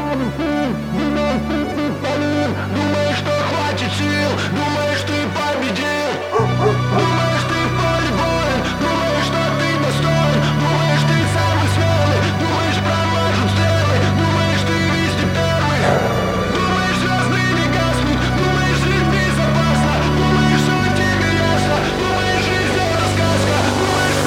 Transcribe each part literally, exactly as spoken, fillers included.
Думаешь, что хватит сил, думаешь, ты победил. Думаешь, ты в поле боя, думаешь, что ты достоин. Думаешь, ты самый смелый, думаешь, промажут стрелы. Думаешь, ты везде первый. Думаешь, звезды не гаснут, думаешь, жить безопасно. Думаешь, что тебе ясно, думаешь, жизнь это сказка. Думаешь,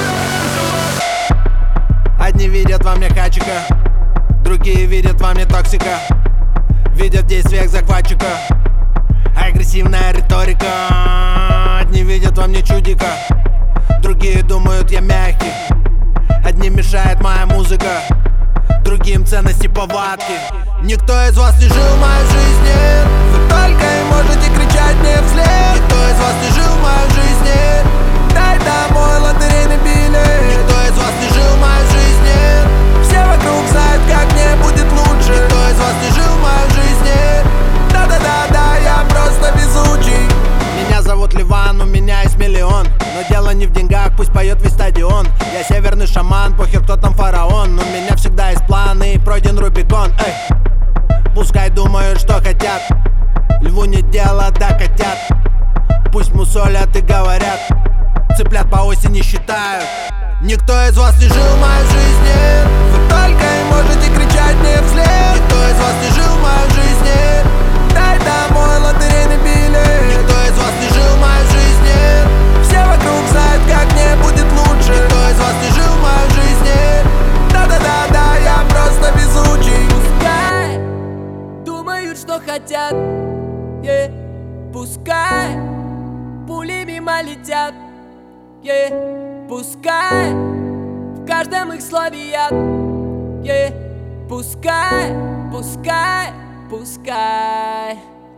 прям. Одни видят во мне хачика, другие видят во мне токсика. Видят в действиях захватчика агрессивная риторика. Одни видят во мне чудика, другие думают я мягкий. Одним мешает моя музыка, другим ценности повадки. Никто из вас не жил моей жизни, вы только и можете кричать мне вслед. Никто из вас не жил моей жизни, дай домой лотерейный билет. Никто из вас не жил моей жизни, все вокруг знают, как мне будет лучше. Никто из вас не жил моей жизни, да-да-да-да, я просто везучий. Меня зовут Ливан, у меня есть миллион, но дело не в деньгах, пусть поет весь стадион. Я северный шаман, похер кто там фараон. У меня всегда есть планы и пройден Рубикон. Эй, пускай думают, что хотят, льву не дело до котят. Пусть мусолят и говорят, цыплят по осени считают. Никто из вас не жил моей жизни, вы только и можете кричать мне вслед. Никто из вас не жил моей жизни, дай домой лотерейный билет. Никто из вас не жил моей жизни, все вокруг знают, как мне будет лучше. Никто из вас не жил моей жизни, да-да-да-да, я просто везучий. Пускай думают, что хотят, yeah. Пускай пули мимо летят, yeah. Пускай в каждом их слове яд, yeah. Пускай, пускай, пускай,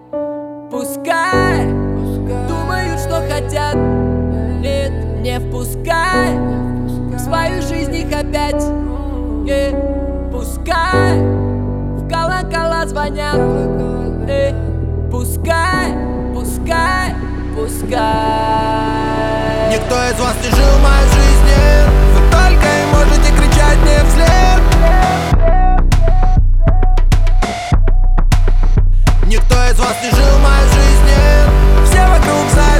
пускай, пускай думают, что хотят, нет, не впускай в свою жизнь их опять, yeah. Пускай в колокола звонят, yeah. Пускай, пускай, пускай. Никто из вас не жил моей жизни, вы только и можете кричать мне вслед. Никто из вас не жил моей жизни, все вокруг знают.